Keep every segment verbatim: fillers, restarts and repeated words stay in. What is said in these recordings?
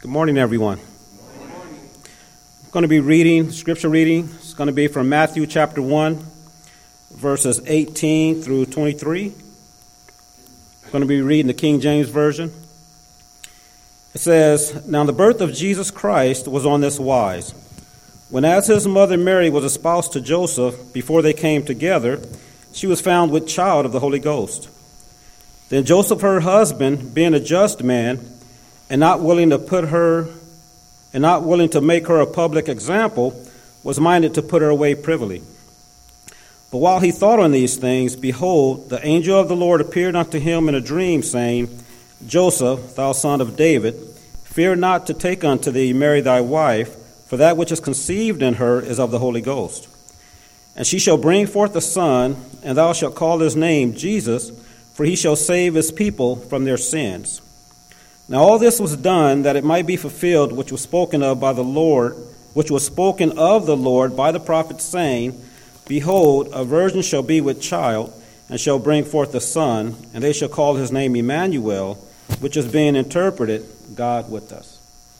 Good morning, everyone. I'm going to be reading, scripture reading. It's going to be from Matthew chapter one, verses eighteen through twenty-three. I'm going to be reading the King James Version. It says, "Now the birth of Jesus Christ was on this wise. When as his mother Mary was espoused to Joseph, before they came together, she was found with child of the Holy Ghost. Then Joseph, her husband, being a just man, and not willing to put her, and not willing to make her a public example, was minded to put her away privily. But while he thought on these things, behold, the angel of the Lord appeared unto him in a dream, saying, Joseph, thou son of David, fear not to take unto thee Mary thy wife, for that which is conceived in her is of the Holy Ghost. And she shall bring forth a son, and thou shalt call his name Jesus, for he shall save his people from their sins. Now all this was done that it might be fulfilled which was spoken of by the Lord, which was spoken of the Lord by the prophet, saying, Behold, a virgin shall be with child, and shall bring forth a son, and they shall call his name Emmanuel, which is being interpreted, God with us."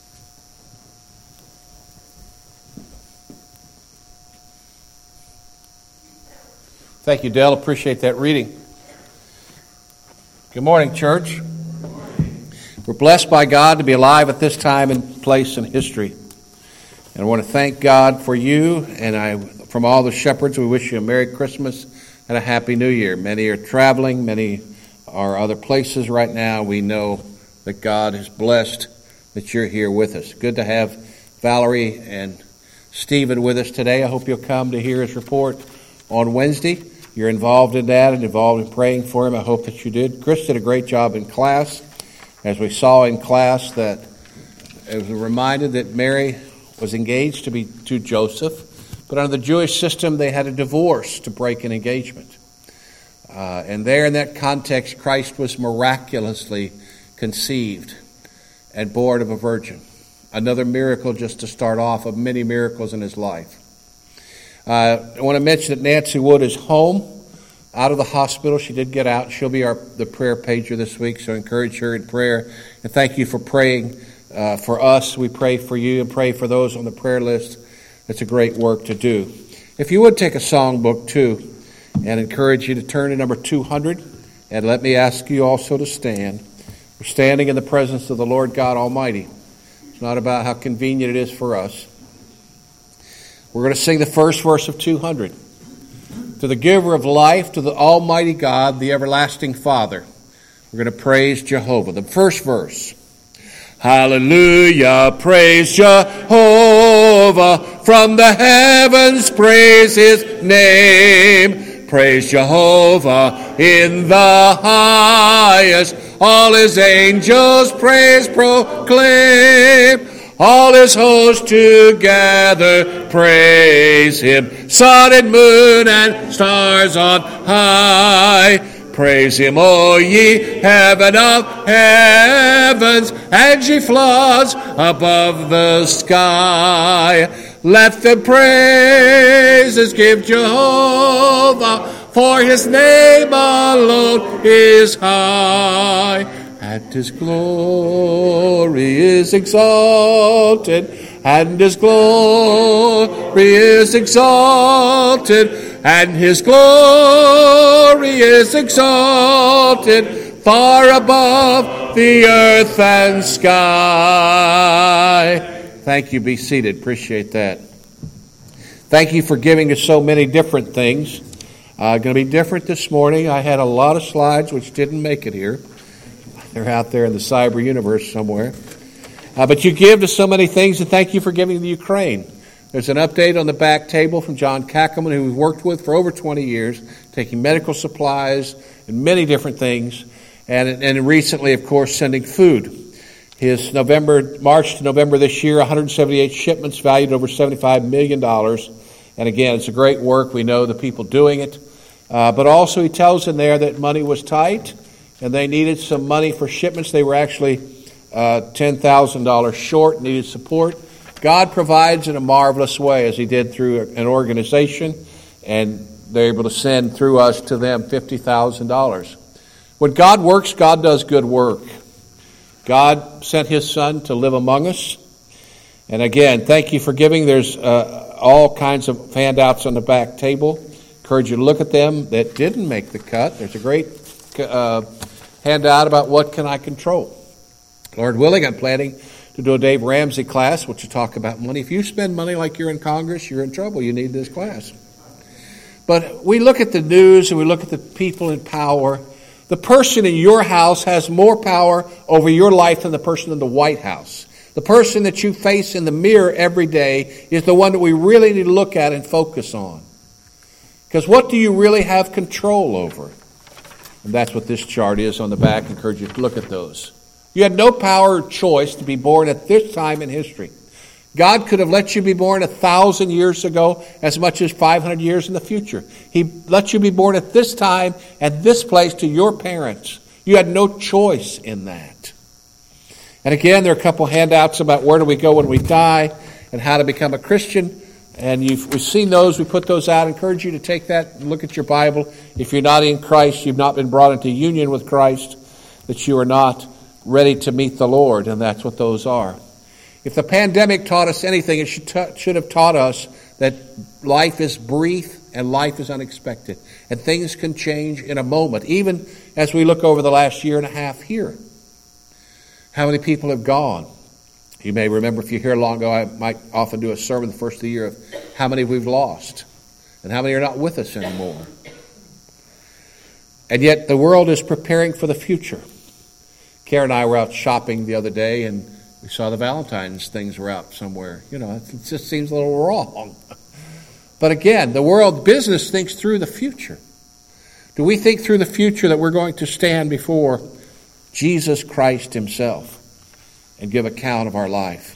Thank you, Dale. Appreciate that reading. Good morning, church. We're blessed by God to be alive at this time and place in history. And I want to thank God for you, and I, from all the shepherds, we wish you a Merry Christmas and a Happy New Year. Many are traveling, many are other places right now. We know that God has blessed that you're here with us. Good to have Valerie and Stephen with us today. I hope you'll come to hear his report on Wednesday. You're involved in that and involved in praying for him. I hope that you did. Chris did a great job in class. As we saw in class, that it was reminded that Mary was engaged to be to Joseph, but under the Jewish system, they had a divorce to break an engagement. Uh, and there in that context, Christ was miraculously conceived and born of a virgin. Another miracle just to start off of many miracles in his life. Uh, I want to mention that Nancy Wood is home, out of the hospital. She did get out. She'll be our the prayer pager this week, so encourage her in prayer. And thank you for praying uh, for us. We pray for you and pray for those on the prayer list. It's a great work to do. If you would take a songbook too, and encourage you to turn to number two hundred, and let me ask you also to stand. We're standing in the presence of the Lord God Almighty. It's not about how convenient it is for us. We're going to sing the first verse of two hundred. To the giver of life, to the Almighty God, the everlasting Father. We're going to praise Jehovah. The first verse. Hallelujah, praise Jehovah. From the heavens, praise his name. Praise Jehovah in the highest. All his angels praise proclaim. All his hosts together praise him. Sun and moon and stars on high. Praise him, O ye heaven of heavens, and ye floods above the sky. Let the praises give Jehovah, for his name alone is high. And his glory is exalted, and his glory is exalted, and his glory is exalted, far above the earth and sky. Thank you. Be seated. Appreciate that. Thank you for giving us so many different things. Uh, going to be different this morning. I had a lot of slides which didn't make it here. They're out there in the cyber universe somewhere. Uh, but you give to so many things, and thank you for giving to Ukraine. There's an update on the back table from John Kackelman, who we've worked with for over twenty years, taking medical supplies and many different things, and, and recently, of course, sending food. His November, March to November this year, one hundred seventy-eight shipments valued over seventy-five million dollars. And again, it's a great work. We know the people doing it. Uh, but also he tells in there that money was tight, and they needed some money for shipments. They were actually uh, ten thousand dollars short, needed support. God provides in a marvelous way, as he did through an organization, and they're able to send through us to them fifty thousand dollars. When God works, God does good work. God sent his Son to live among us. And again, thank you for giving. There's uh, all kinds of handouts on the back table. Encourage you to look at them that didn't make the cut. There's a great uh, handout about what can I control. Lord willing, I'm planning to do a Dave Ramsey class, which will talk about money. If you spend money like you're in Congress, you're in trouble. You need this class. But we look at the news and we look at the people in power. The person in your house has more power over your life than the person in the White House. The person that you face in the mirror every day is the one that we really need to look at and focus on. Because what do you really have control over? And that's what this chart is on the back. I encourage you to look at those. You had no power or choice to be born at this time in history. God could have let you be born a thousand years ago, as much as five hundred years in the future. He let you be born at this time, at this place, to your parents. You had no choice in that. And again, there are a couple handouts about where do we go when we die and how to become a Christian. And you've, we've seen those. We put those out. I encourage you to take that and look at your Bible. If you're not in Christ, you've not been brought into union with Christ, that you are not ready to meet the Lord, and that's what those are. If the pandemic taught us anything, it should, ta- should have taught us that life is brief and life is unexpected. And things can change in a moment, even as we look over the last year and a half here. How many people have gone? You may remember, if you're here long ago, I might often do a sermon the first of the year of how many we've lost and how many are not with us anymore. And yet the world is preparing for the future. Karen and I were out shopping the other day, and we saw the Valentine's things were out somewhere. You know, it just seems a little wrong. But again, the world business thinks through the future. Do we think through the future that we're going to stand before Jesus Christ himself and give account of our life?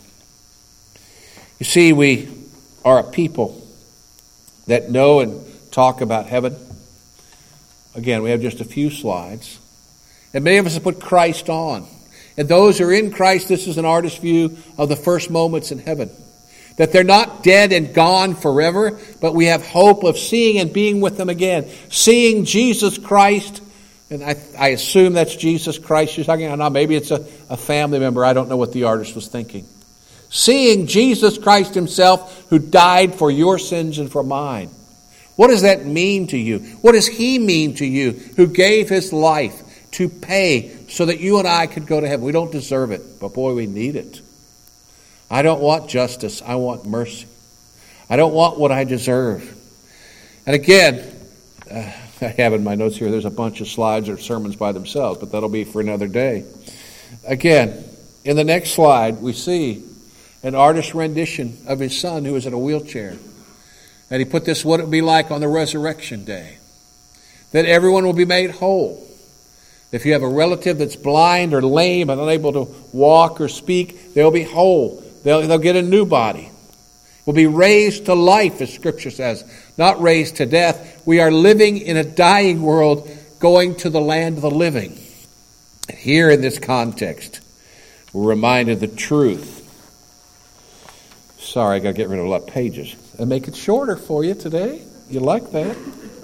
You see, we are a people that know and talk about heaven. Again, we have just a few slides. And many of us have put Christ on. And those who are in Christ, this is an artist's view of the first moments in heaven. That they're not dead and gone forever, but we have hope of seeing and being with them again. Seeing Jesus Christ, and I, I assume that's Jesus Christ you're talking about. Now, maybe it's a, a family member. I don't know what the artist was thinking. Seeing Jesus Christ himself, who died for your sins and for mine. What does that mean to you? What does he mean to you, who gave his life to pay so that you and I could go to heaven? We don't deserve it, but boy, we need it. I don't want justice. I want mercy. I don't want what I deserve. And again, uh, I have in my notes here, there's a bunch of slides or sermons by themselves, but that'll be for another day. Again, in the next slide, we see an artist's rendition of his son who is in a wheelchair. And he put this, what it would be like on the resurrection day. That everyone will be made whole. If you have a relative that's blind or lame and unable to walk or speak, they'll be whole. They'll, they'll get a new body. Will be raised to life, as Scripture says, not raised to death. We are living in a dying world, going to the land of the living. And here in this context, we're reminded the truth. Sorry, I got to get rid of a lot of pages and make it shorter for you today. You like that?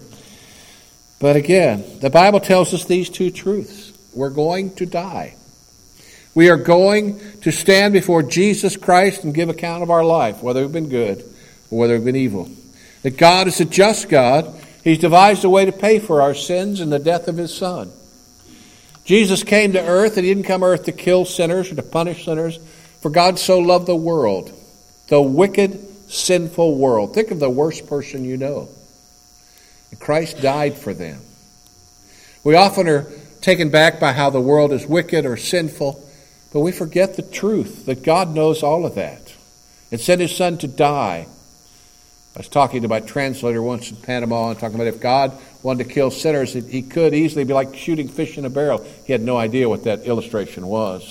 But again, the Bible tells us these two truths. We're going to die. We are going to stand before Jesus Christ and give account of our life, whether we've been good or whether we've been evil. That God is a just God. He's devised a way to pay for our sins in the death of his Son. Jesus came to earth, and he didn't come to earth to kill sinners or to punish sinners. For God so loved the world, the wicked, sinful world. Think of the worst person you know. And Christ died for them. We often are taken back by how the world is wicked or sinful, but we forget the truth that God knows all of that and sent his Son to die. I was talking to my translator once in Panama and talking about if God wanted to kill sinners, he could easily be like shooting fish in a barrel. He had no idea what that illustration was.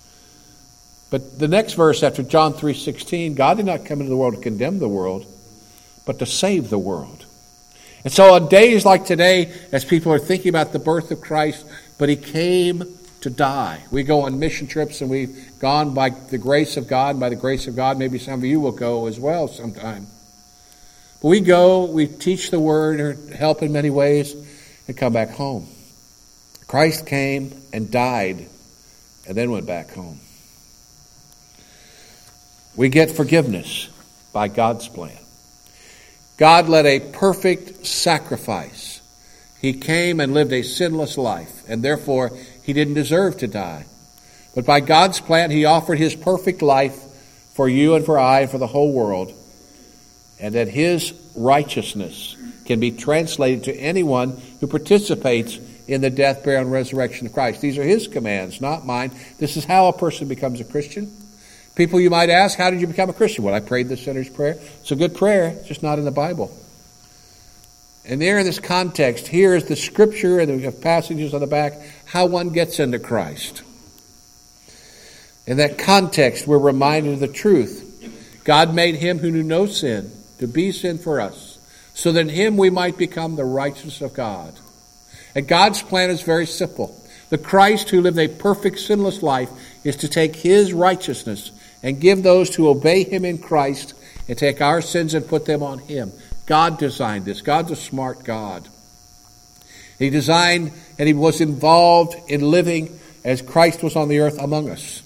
But the next verse after John three sixteen, God did not come into the world to condemn the world, but to save the world. And so on days like today, as people are thinking about the birth of Christ, but he came to die. We go on mission trips, and we've gone by the grace of God. By the grace of God, maybe some of you will go as well sometime. But we go, we teach the word, or help in many ways, and come back home. Christ came and died and then went back home. We get forgiveness by God's plan. God led a perfect sacrifice. He came and lived a sinless life, and therefore he didn't deserve to die. But by God's plan, he offered his perfect life for you and for I and for the whole world, and that his righteousness can be translated to anyone who participates in the death, burial, and resurrection of Christ. These are his commands, not mine. This is how a person becomes a Christian. People, you might ask, how did you become a Christian? Well, I prayed the sinner's prayer. It's a good prayer, it's just not in the Bible. And there in this context, here is the scripture, and we have passages on the back, how one gets into Christ. In that context, we're reminded of the truth. God made him who knew no sin to be sin for us, so that in him we might become the righteousness of God. And God's plan is very simple. The Christ who lived a perfect, sinless life is to take his righteousness and give those who obey him in Christ and take our sins and put them on him. God designed this. God's a smart God. He designed and he was involved in living as Christ was on the earth among us.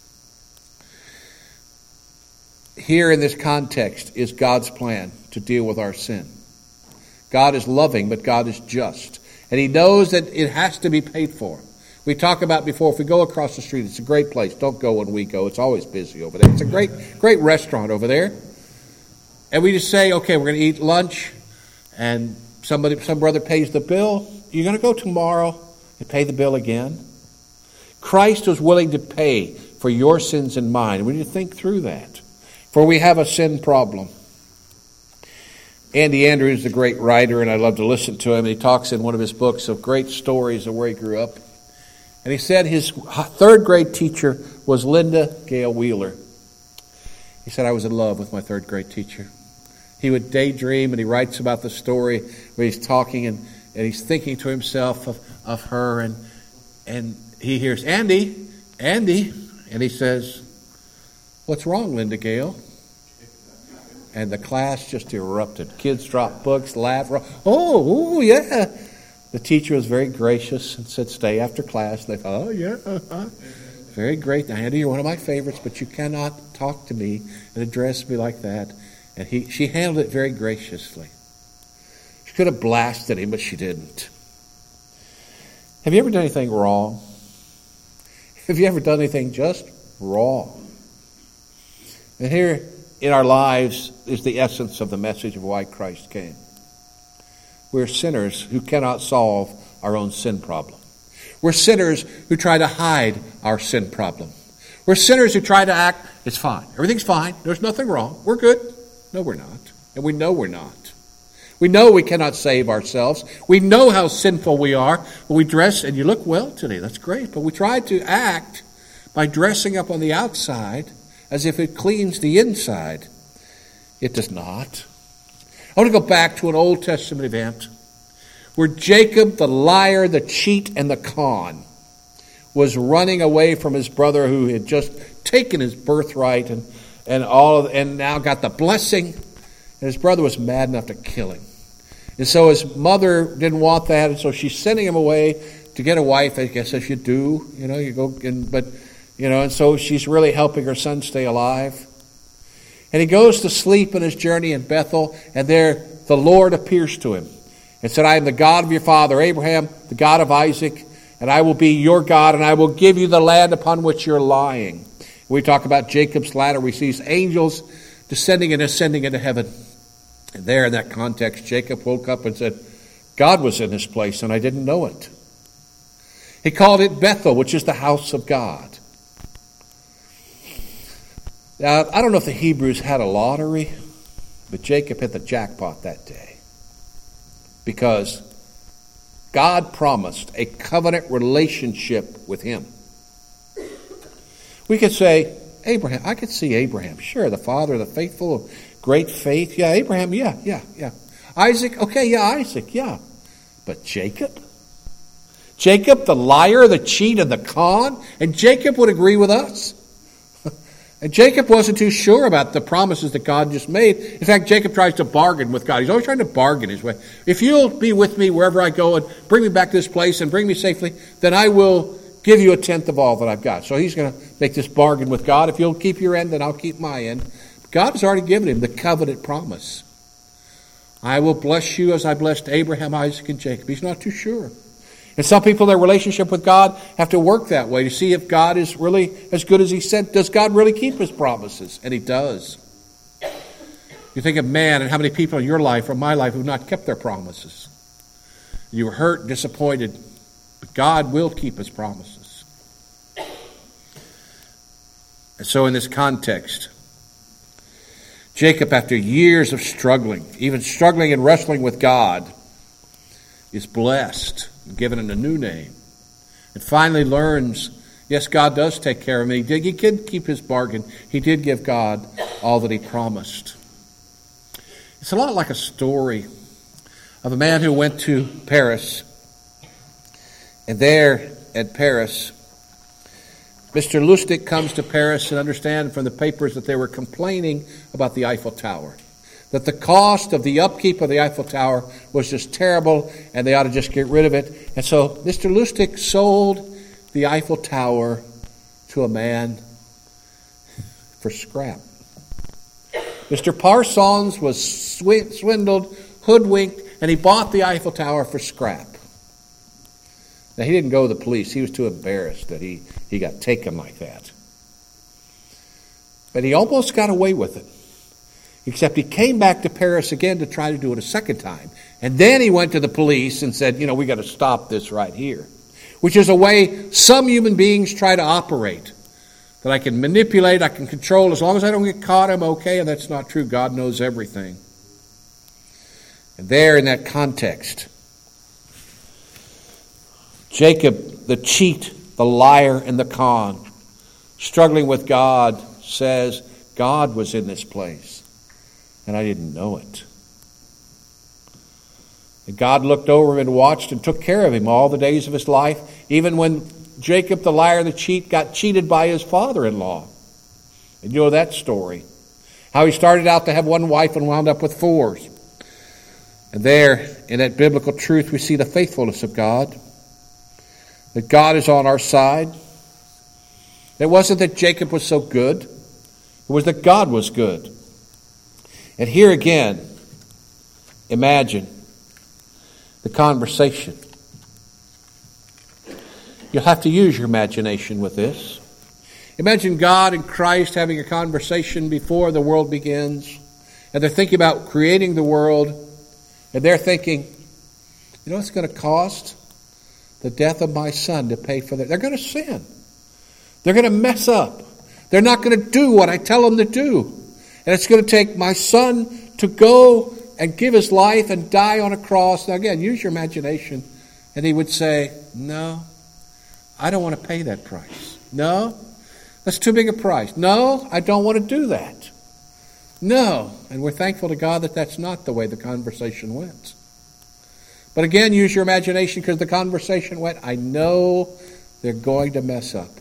Here in this context is God's plan to deal with our sin. God is loving, but God is just. And he knows that it has to be paid for. We talked about before, if we go across the street, it's a great place. Don't go when we go. It's always busy over there. It's a great, great restaurant over there. And we just say, okay, we're going to eat lunch, and somebody, some brother pays the bill. You're going to go tomorrow and pay the bill again? Christ was willing to pay for your sins and mine. We need to think through that. For we have a sin problem. Andy Andrews is a great writer, and I love to listen to him. He talks in one of his books of great stories of where he grew up. And he said his third grade teacher was Linda Gale Wheeler. He said, I was in love with my third grade teacher. He would daydream, and he writes about the story where he's talking and, and he's thinking to himself of, of her, and and he hears, Andy, Andy, and he says, what's wrong, Linda Gale? And the class just erupted. Kids dropped books, laughed. Oh, oh, yeah. The teacher was very gracious and said, stay after class. And they thought, oh, yeah. Uh-huh. Very great. Andy, you're one of my favorites, but you cannot talk to me and address me like that. And he, she handled it very graciously. She could have blasted him, but she didn't. Have you ever done anything wrong? Have you ever done anything just wrong? And here in our lives is the essence of the message of why Christ came. We're sinners who cannot solve our own sin problem. We're sinners who try to hide our sin problem. We're sinners who try to act, it's fine. Everything's fine. There's nothing wrong. We're good. No, we're not. And we know we're not. We know we cannot save ourselves. We know how sinful we are. But we dress, and you look well today. That's great. But we try to act by dressing up on the outside as if it cleans the inside. It does not. I want to go back to an Old Testament event where Jacob, the liar, the cheat, and the con, was running away from his brother who had just taken his birthright and, and all of, and now got the blessing. And his brother was mad enough to kill him. And so his mother didn't want that, and so she's sending him away to get a wife, I guess as you do. You know, you go and but you know, and so she's really helping her son stay alive. And he goes to sleep in his journey in Bethel, and there the Lord appears to him and said, I am the God of your father Abraham, the God of Isaac, and I will be your God, and I will give you the land upon which you're lying. We talk about Jacob's ladder. We see angels descending and ascending into heaven. And there in that context, Jacob woke up and said, God was in this place, and I didn't know it. He called it Bethel, which is the house of God. Now, I don't know if the Hebrews had a lottery, but Jacob hit the jackpot that day. Because God promised a covenant relationship with him. We could say, Abraham, I could see Abraham. Sure, the father of the faithful, of great faith. Yeah, Abraham, yeah, yeah, yeah. Isaac, okay, yeah, Isaac, yeah. But Jacob? Jacob, the liar, the cheat, and the con? And Jacob would agree with us. And Jacob wasn't too sure about the promises that God just made. In fact, Jacob tries to bargain with God. He's always trying to bargain his way. If you'll be with me wherever I go and bring me back to this place and bring me safely, then I will give you a tenth of all that I've got. So he's going to make this bargain with God. If you'll keep your end, then I'll keep my end. God has already given him the covenant promise. I will bless you as I blessed Abraham, Isaac, and Jacob. He's not too sure. And some people, their relationship with God, have to work that way to see if God is really as good as he said. Does God really keep his promises? And he does. You think of man and how many people in your life or my life who have not kept their promises. You were hurt, disappointed, but God will keep his promises. And so in this context, Jacob, after years of struggling, even struggling and wrestling with God, is blessed and given a new name. And finally learns, yes, God does take care of me. He did keep his bargain. He did give God all that he promised. It's a lot like a story of a man who went to Paris. And there at Paris, Mister Lustig comes to Paris and understands from the papers that they were complaining about the Eiffel Tower. That the cost of the upkeep of the Eiffel Tower was just terrible and they ought to just get rid of it. And so Mister Lustig sold the Eiffel Tower to a man for scrap. Mister Parsons was sw- swindled, hoodwinked, and he bought the Eiffel Tower for scrap. Now, he didn't go to the police. He was too embarrassed that he, he got taken like that. But he almost got away with it. Except he came back to Paris again to try to do it a second time. And then he went to the police and said, you know, we got to stop this right here. Which is a way some human beings try to operate. That I can manipulate, I can control. As long as I don't get caught, I'm okay. And that's not true. God knows everything. And there in that context, Jacob, the cheat, the liar, and the con, struggling with God, says, God was in this place, and I didn't know it. And God looked over him and watched and took care of him all the days of his life, even when Jacob, the liar, the cheat, got cheated by his father-in-law. And you know that story. How he started out to have one wife and wound up with four. And there, in that biblical truth, we see the faithfulness of God. That God is on our side. It wasn't that Jacob was so good. It was that God was good. And here again, imagine the conversation. You'll have to use your imagination with this. Imagine God and Christ having a conversation before the world begins. And they're thinking about creating the world. And they're thinking, you know what it's going to cost? The death of my son to pay for that. They're going to sin. They're going to mess up. They're not going to do what I tell them to do. And it's going to take my son to go and give his life and die on a cross. Now again, use your imagination. And he would say, no, I don't want to pay that price. No, that's too big a price. No, I don't want to do that. No. And we're thankful to God that that's not the way the conversation went. But again, use your imagination because the conversation went, I know they're going to mess up.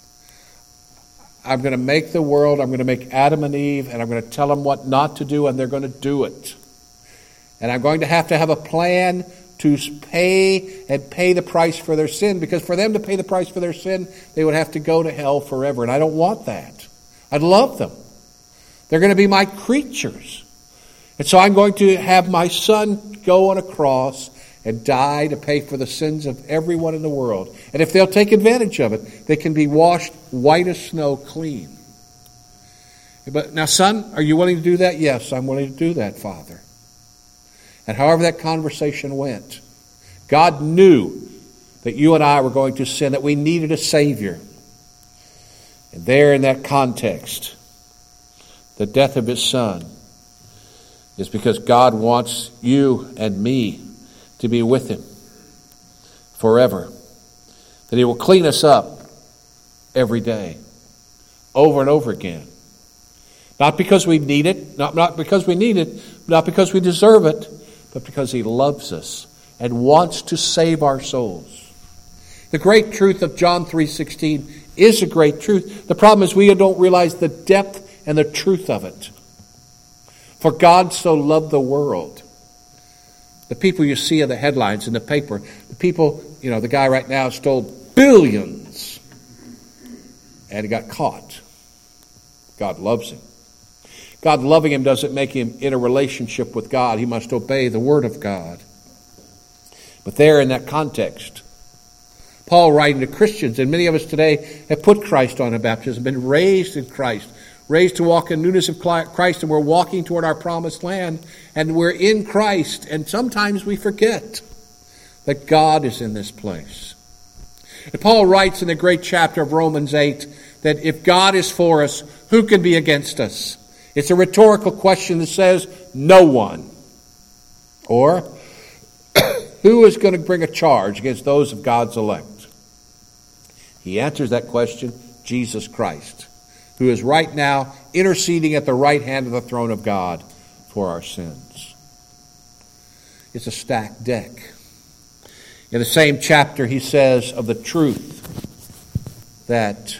I'm going to make the world, I'm going to make Adam and Eve, and I'm going to tell them what not to do, and they're going to do it. And I'm going to have to have a plan to pay and pay the price for their sin, because for them to pay the price for their sin, they would have to go to hell forever. And I don't want that. I'd love them. They're going to be my creatures. And so I'm going to have my son go on a cross and die to pay for the sins of everyone in the world. And if they'll take advantage of it, they can be washed white as snow clean. But now, son, are you willing to do that? Yes, I'm willing to do that, Father. And however that conversation went, God knew that you and I were going to sin, that we needed a Savior. And there in that context, the death of his son is because God wants you and me to be with him forever. That he will clean us up every day, over and over again. Not because we need it, not, not because we need it, not because we deserve it, but because he loves us and wants to save our souls. The great truth of John three sixteen is a great truth. The problem is we don't realize the depth and the truth of it. For God so loved the world. The people you see in the headlines in the paper, the people, you know, the guy right now stole billions and he got caught. God loves him. God loving him doesn't make him in a relationship with God. He must obey the Word of God. But there in that context, Paul writing to Christians, and many of us today have put Christ on in baptism, been raised in Christ, raised to walk in newness of Christ, and we're walking toward our promised land, and we're in Christ, and sometimes we forget that God is in this place. And Paul writes in the great chapter of Romans eight that if God is for us, who can be against us? It's a rhetorical question that says, no one. Or, who is going to bring a charge against those of God's elect? He answers that question, Jesus Christ, who is right now interceding at the right hand of the throne of God for our sins. It's a stacked deck. In the same chapter, he says of the truth that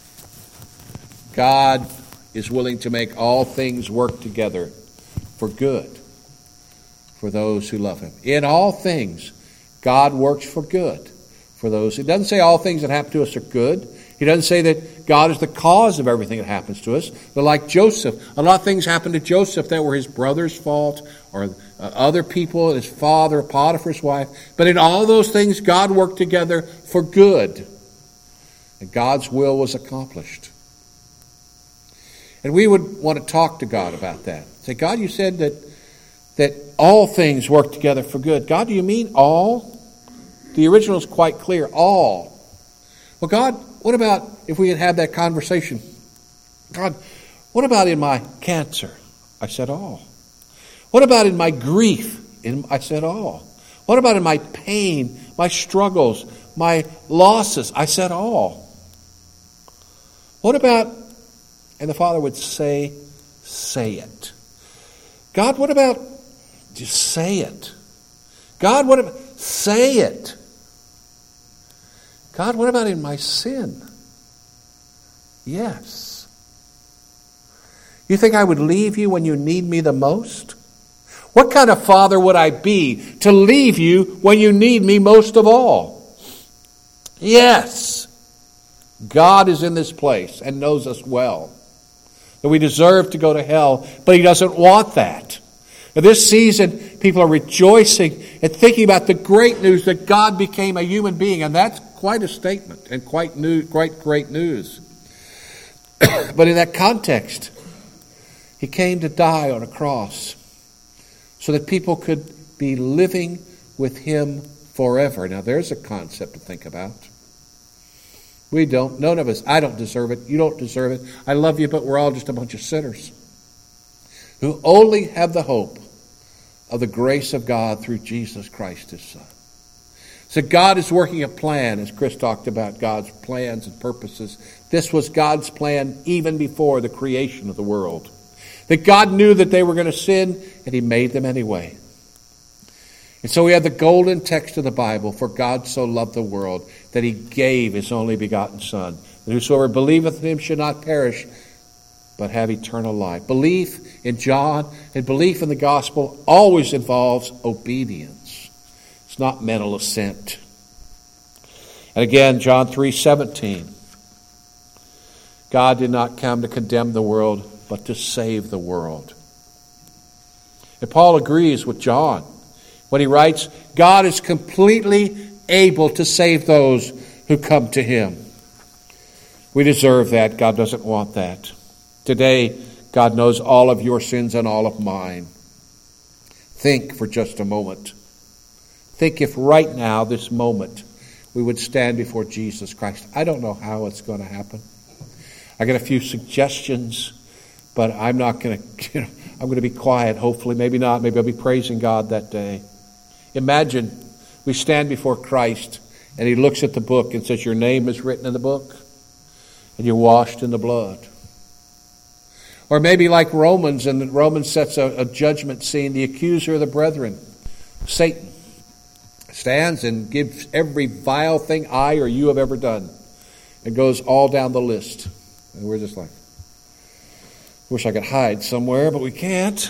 God is willing to make all things work together for good for those who love him. In all things, God works for good for those. It doesn't say all things that happen to us are good. He doesn't say that God is the cause of everything that happens to us. But like Joseph, a lot of things happened to Joseph that were his brother's fault or uh, other people, his father, Potiphar's wife. But in all those things, God worked together for good. And God's will was accomplished. And we would want to talk to God about that. Say, God, you said that that all things work together for good. God, do you mean all? The original is quite clear, all. Well, God, what about if we had had that conversation? God, what about in my cancer? I said all. What about in my grief? In, I said all. What about in my pain, my struggles, my losses? I said all. What about, and the Father would say, say it. God, what about, just say it. God, what about, say it. God, what about in my sin? Yes. You think I would leave you when you need me the most? What kind of father would I be to leave you when you need me most of all? Yes. God is in this place and knows us well. That we deserve to go to hell, but he doesn't want that. Now, this season, people are rejoicing and thinking about the great news that God became a human being, and that's quite a statement and quite new, quite great news. But in that context, he came to die on a cross so that people could be living with him forever. Now, there's a concept to think about. We don't, none of us, I don't deserve it, you don't deserve it. I love you, but we're all just a bunch of sinners who only have the hope of the grace of God through Jesus Christ, his Son. So God is working a plan, as Chris talked about God's plans and purposes. This was God's plan even before the creation of the world. That God knew that they were going to sin, and he made them anyway. And so we have the golden text of the Bible, for God so loved the world that he gave his only begotten Son, that whosoever believeth in him should not perish, but have eternal life. Belief in John and belief in the gospel always involves obedience. It's not mental assent. And again, John three seventeen. God did not come to condemn the world, but to save the world. And Paul agrees with John when he writes, God is completely able to save those who come to him. We deserve that. God doesn't want that. Today, God knows all of your sins and all of mine. Think for just a moment. Think if right now, this moment, we would stand before Jesus Christ. I don't know how it's going to happen. I got a few suggestions, but I'm not going to, you know, I'm going to be quiet, hopefully. Maybe not. Maybe I'll be praising God that day. Imagine we stand before Christ and he looks at the book and says, your name is written in the book and you're washed in the blood. Or maybe like Romans, and Romans sets a, a judgment scene, the accuser of the brethren, Satan, stands and gives every vile thing I or you have ever done. It goes all down the list. And we're just like, wish I could hide somewhere, but we can't.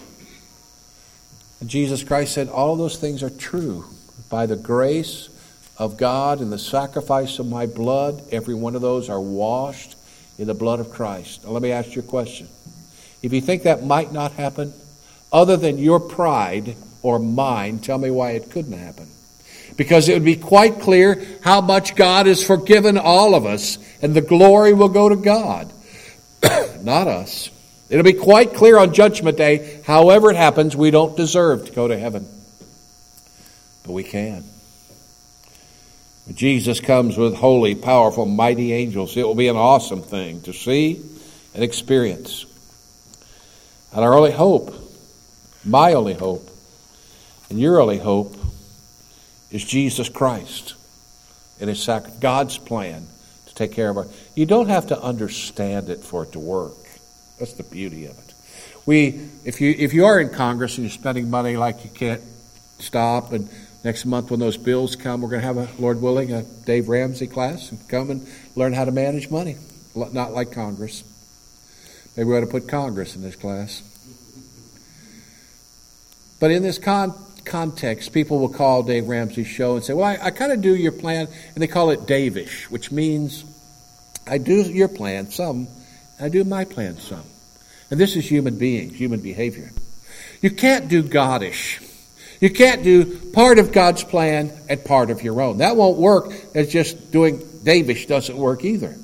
And Jesus Christ said, all of those things are true by the grace of God and the sacrifice of my blood, every one of those are washed in the blood of Christ. Now let me ask you a question. If you think that might not happen, other than your pride or mine, tell me why it couldn't happen. Because it would be quite clear how much God has forgiven all of us, and the glory will go to God, not us. It'll be quite clear on Judgment Day, however it happens, we don't deserve to go to heaven. But we can. When Jesus comes with holy, powerful, mighty angels, it will be an awesome thing to see and experience. And our only hope, my only hope, and your only hope, is Jesus Christ and His sacrifice, God's plan to take care of our. You don't have to understand it for it to work. That's the beauty of it. We, if you if you are in Congress and you're spending money like you can't stop, and next month when those bills come, we're going to have a, Lord willing, a Dave Ramsey class and come and learn how to manage money. Not like Congress. Maybe we ought to put Congress in this class. But in this con. context, people will call Dave Ramsey's show and say, well, I, I kind of do your plan, and they call it Davish, which means I do your plan some, and I do my plan some. And this is human beings, human behavior. You can't do Godish. You can't do part of God's plan and part of your own. That won't work. It's just doing Davish doesn't work either.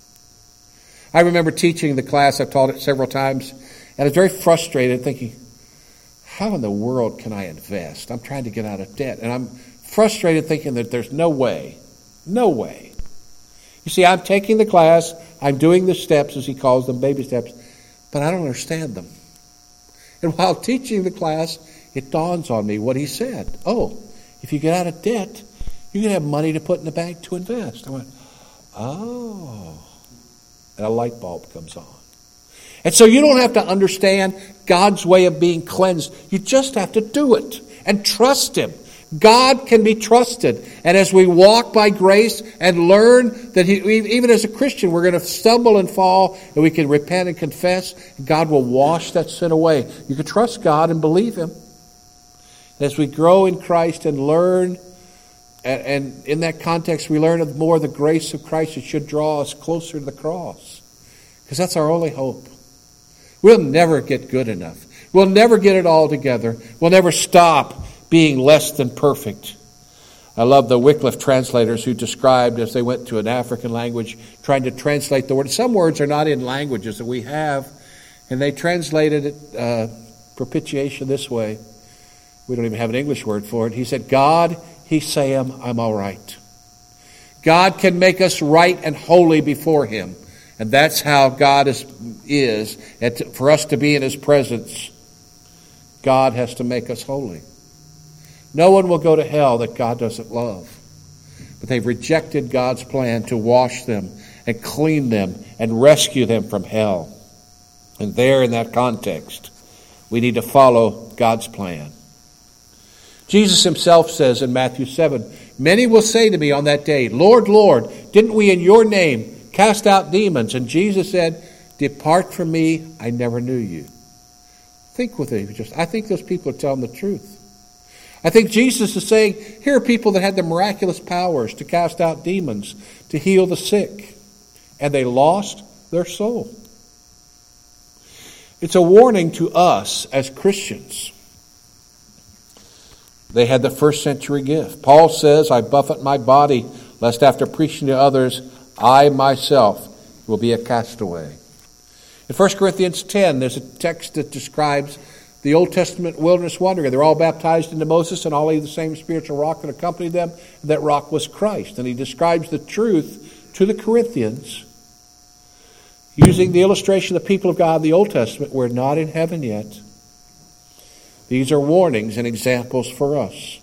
I remember teaching the class, I've taught it several times, and I was very frustrated thinking, how in the world can I invest? I'm trying to get out of debt. And I'm frustrated thinking that there's no way. No way. You see, I'm taking the class. I'm doing the steps, as he calls them, baby steps. But I don't understand them. And while teaching the class, it dawns on me what he said. Oh, if you get out of debt, you can have money to put in the bank to invest. I went, oh. And a light bulb comes on. And so you don't have to understand God's way of being cleansed. You just have to do it and trust Him. God can be trusted. And as we walk by grace and learn that he, even as a Christian, we're going to stumble and fall, and we can repent and confess, and God will wash that sin away. You can trust God and believe Him. And as we grow in Christ and learn, and, and in that context we learn of more of the grace of Christ, it should draw us closer to the cross. Because that's our only hope. We'll never get good enough. We'll never get it all together. We'll never stop being less than perfect. I love the Wycliffe translators who described, as they went to an African language, trying to translate the word. Some words are not in languages that we have, and they translated it, uh, propitiation this way. We don't even have an English word for it. He said, God, He say I'm, I'm all right. God can make us right and holy before Him. And that's how God is, is. And to, for us to be in His presence, God has to make us holy. No one will go to hell that God doesn't love. But they've rejected God's plan to wash them and clean them and rescue them from hell. And there, in that context, we need to follow God's plan. Jesus Himself says in Matthew seven, many will say to me on that day, Lord, Lord, didn't we in your name cast out demons? And Jesus said, depart from me, I never knew you. Think with me. Just, I think those people are telling the truth. I think Jesus is saying, here are people that had the miraculous powers to cast out demons, to heal the sick, and they lost their soul. It's a warning to us as Christians. They had the first century gift. Paul says, I buffet my body, lest after preaching to others, I myself will be a castaway. In First Corinthians ten, there's a text that describes the Old Testament wilderness wandering. They're all baptized into Moses and all ate the same spiritual rock that accompanied them. And that rock was Christ. And he describes the truth to the Corinthians using the illustration the people of God in the Old Testament were not in heaven yet. These are warnings and examples for us.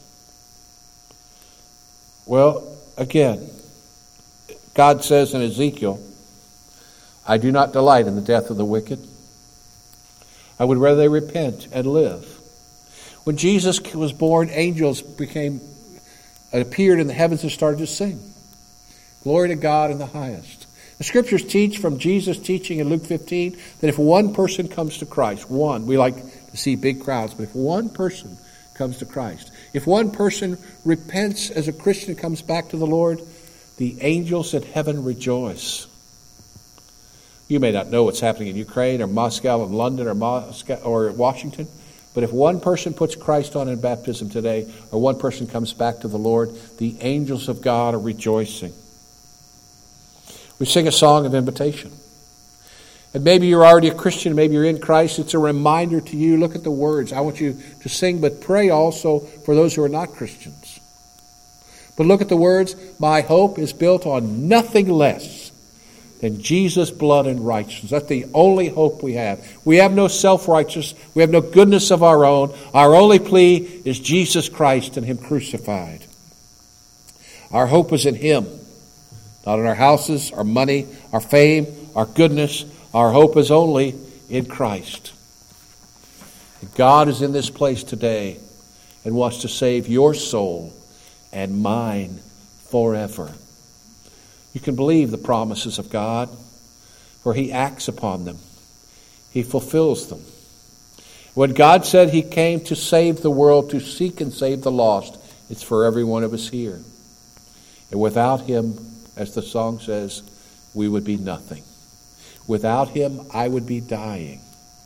Well, again, God says in Ezekiel, I do not delight in the death of the wicked. I would rather they repent and live. When Jesus was born, angels became appeared in the heavens and started to sing. Glory to God in the highest. The Scriptures teach from Jesus' teaching in Luke fifteen that if one person comes to Christ, one, we like to see big crowds, but if one person comes to Christ, If one person repents as a Christian and comes back to the Lord, the angels in heaven rejoice. You may not know what's happening in Ukraine or Moscow and London or Moscow or Washington, but if one person puts Christ on in baptism today, or one person comes back to the Lord, the angels of God are rejoicing. We sing a song of invitation. And maybe you're already a Christian, maybe you're in Christ. It's a reminder to you. Look at the words. I want you to sing, but pray also for those who are not Christians. But look at the words. My hope is built on nothing less than Jesus' blood and righteousness. That's the only hope we have. We have no self-righteousness. We have no goodness of our own. Our only plea is Jesus Christ and Him crucified. Our hope is in Him, not in our houses, our money, our fame, our goodness. Our hope is only in Christ. God is in this place today and wants to save your soul and mine forever. You can believe the promises of God, for He acts upon them. He fulfills them. When God said He came to save the world, to seek and save the lost, it's for every one of us here. And without Him, as the song says, we would be nothing. Without Him, I would be dying.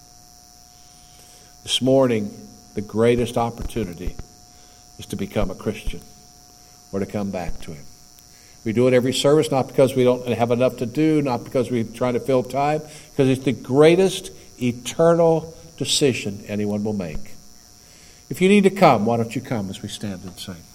This morning, the greatest opportunity is to become a Christian or to come back to Him. We do it every service, not because we don't have enough to do, not because we're trying to fill time, because it's the greatest eternal decision anyone will make. If you need to come, why don't you come as we stand and sing?